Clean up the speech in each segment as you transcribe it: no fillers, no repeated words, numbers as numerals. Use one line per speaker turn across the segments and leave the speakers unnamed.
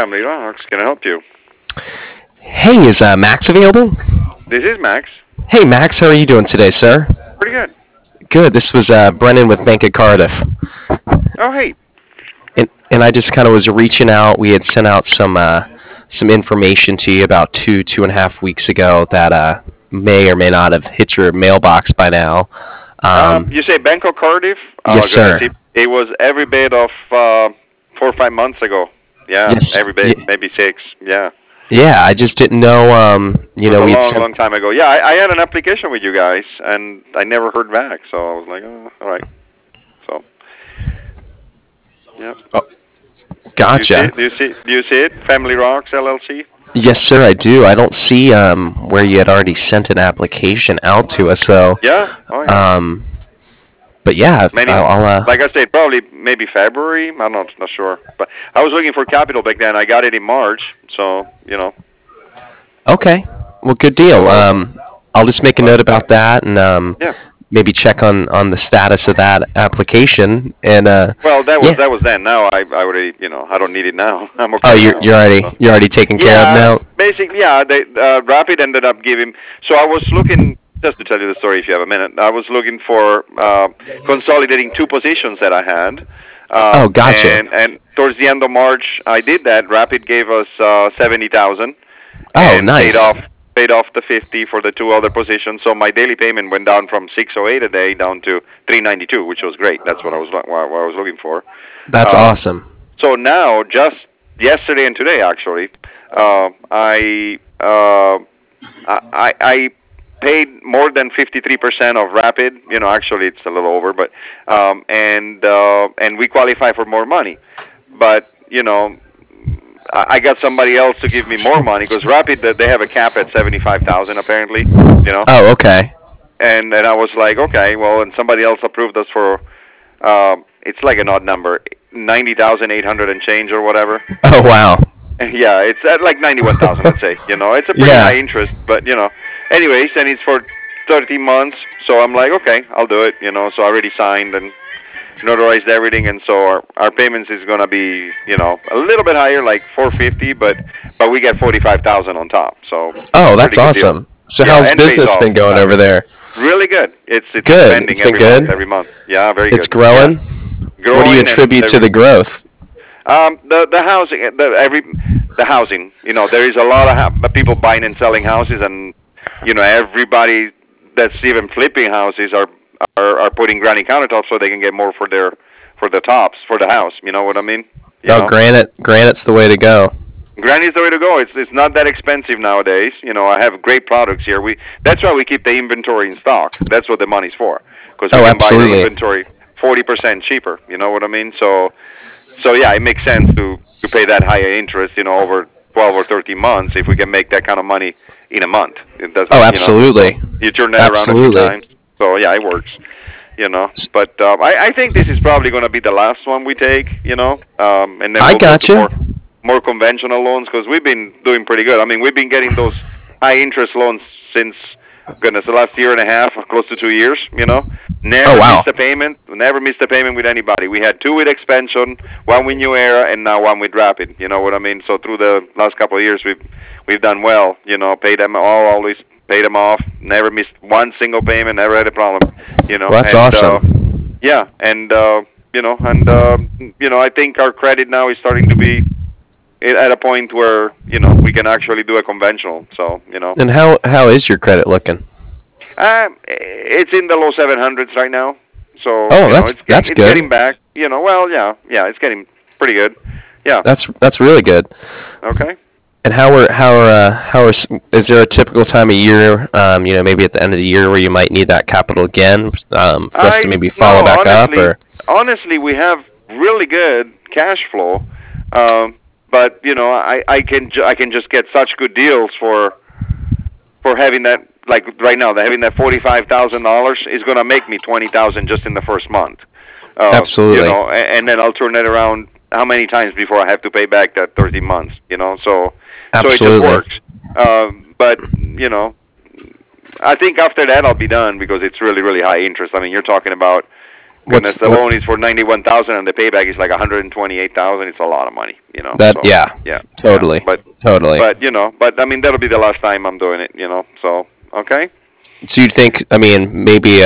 Family Rocks. Can I help you?
Hey, is Max available?
This is Max.
Hey, Max, how are you doing today, sir?
Pretty good.
Good. This was Brennan with Bank of Cardiff,
Oh, hey.
and I just kind of was reaching out. We had sent out some information to you about 2.5 weeks ago that may or may not have hit your mailbox by now.
You say Bank of Cardiff?
Yes, sir.
It was every bit of 4 or 5 months ago. Yeah,
Yes.
every bit, maybe 6. Yeah.
Yeah, I just didn't know.
It was a
We'd
long,
sent.
long time ago. Yeah, I had an application with you guys, and I never heard back. So I was like, oh, all right. So, yeah.
Oh, gotcha.
Do you see it? Family Rocks LLC.
Yes, sir, I do. I don't see where you had already sent an application out to us, though.
Yeah. Oh, yeah.
But yeah,
Many,
I'll
like I said, probably maybe February. I'm not sure, but I was looking for capital back then. I got it in March, so
Okay. Well, good deal. I'll just make a note about that and
Yeah.
maybe check on the status of that application. And
Well, that
yeah.
was then. Now I already I don't need it now. I'm okay
Oh,
now.
you're already taken care of now.
Basically, yeah. They Rapid ended up giving. So I was looking. Just to tell you the story, if you have a minute, I was looking for consolidating 2 positions that I had.
Oh, gotcha.
And towards the end of March, I did that. Rapid gave us 70,000.
Oh,
And
nice.
paid off the 50 for the 2 other positions. So my daily payment went down from 608 a day down to 392, which was great. That's what I was looking for.
That's awesome.
So now, just yesterday and today, actually, I paid more than 53% of Rapid. Actually, it's a little over, but and we qualify for more money. But I got somebody else to give me more money because Rapid, they have a cap at 75,000 apparently.
Oh, okay.
And I was like, okay, well, and somebody else approved us for it's like an odd number, 90,800 and change or whatever.
Oh, wow.
Yeah, it's at like 91,000, let's say. It's a pretty
Yeah.
high interest, but anyways, and it's for 30 months. So I'm like, okay, I'll do it. So I already signed and notarized everything, and so our payments is gonna be a little bit higher, like 450, but we get 45,000 on top. So
Oh, that's
pretty good deal.
awesome. So
Yeah,
how's
and pays
business
off.
been going over there?
Really good. It's
Good.
expanding
It's been
every
good?
month, every month. Yeah, very good.
It's growing.
Yeah.
What do you
Growing and
attribute to the growth?
The housing, the housing. There is a lot of people buying and selling houses, and everybody that's even flipping houses are putting granite countertops so they can get more for the tops for the house. You know what I mean?
Granite's the way to go.
Granite's the way to go. It's not that expensive nowadays. I have great products here. That's why we keep the inventory in stock. That's what the money's for. Because we can
absolutely.
buy the inventory 40% cheaper. You know what I mean? So yeah, it makes sense to pay that higher interest, over 12 or 13 months if we can make that kind of money in a month. It doesn't,
absolutely.
You turn that around a few times. So yeah, it works. But I think this is probably going to be the last one we take. And then we'll go to more conventional loans because we've been doing pretty good. I mean, we've been getting those high interest loans since goodness the last year and a half, close to 2 years. Never missed a payment. Never missed a payment with anybody. We had 2 with Expansion, 1 with New Era, and now 1 with Rapid. You know what I mean? So through the last couple of years, we've done well. Paid them always paid them off. Never missed one single payment. Never had a problem.
Well, that's awesome.
Yeah, and I think our credit now is starting to be at a point where we can actually do a conventional. So
And how is your credit looking?
It's in the low 700s right now. So
that's
it's
good.
getting back. Well, yeah, it's getting pretty good. Yeah.
That's really good.
Okay.
And is there a typical time of year, maybe at the end of the year where you might need that capital again for us to maybe follow back up? Or
honestly, we have really good cash flow, but I can just get such good deals for having that. Like right now, having that $45,000 is going to make me $20,000 just in the first month.
Absolutely.
And then I'll turn it around how many times before I have to pay back that 30 months? So
Absolutely.
it just works. But I think after that I'll be done because it's really, really high interest. I mean, you're talking about Goodness, the loan is for 91,000 and the payback is like 128,000. It's a lot of money, you know.
That
so,
yeah, totally.
Yeah,
totally.
But I mean that'll be the last time I'm doing it, you know. So okay.
So you'd think, I mean, maybe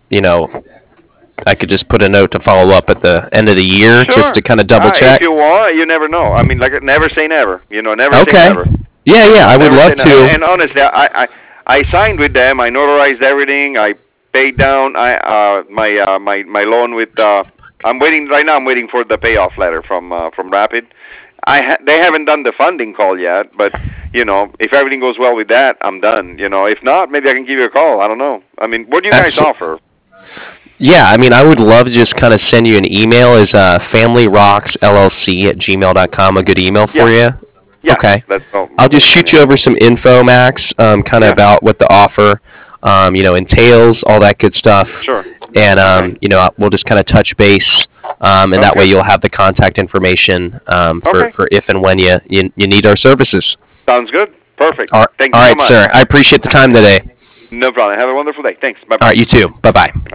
I could just put a note to follow up at the end of the year,
Sure.
just to kind of double check.
If you want, you never know. I mean, like never say never. You know, never say never.
Yeah, I would love to.
And honestly, I signed with them. I notarized everything. I paid down my loan with. I'm waiting right now. I'm waiting for the payoff letter from Rapid. They haven't done the funding call yet, but you know, if everything goes well with that, I'm done. You know, if not, maybe I can give you a call. I don't know. I mean, what do you guys offer?
Yeah, I mean, I would love to just kind of send you an email. Is familyrocksllc@gmail.com a good email for you?
Yeah,
okay. I'll just shoot you over some info, Max, kind of about what the offer, entails, all that good stuff.
Sure.
And we'll just kind of touch base, and that way you'll have the contact information for if and when you need our services.
Sounds good. Perfect.
Thank you so much. Sir. I appreciate the time today.
No problem. Have a wonderful day. Thanks. Bye-bye.
All right, you too. Bye-bye.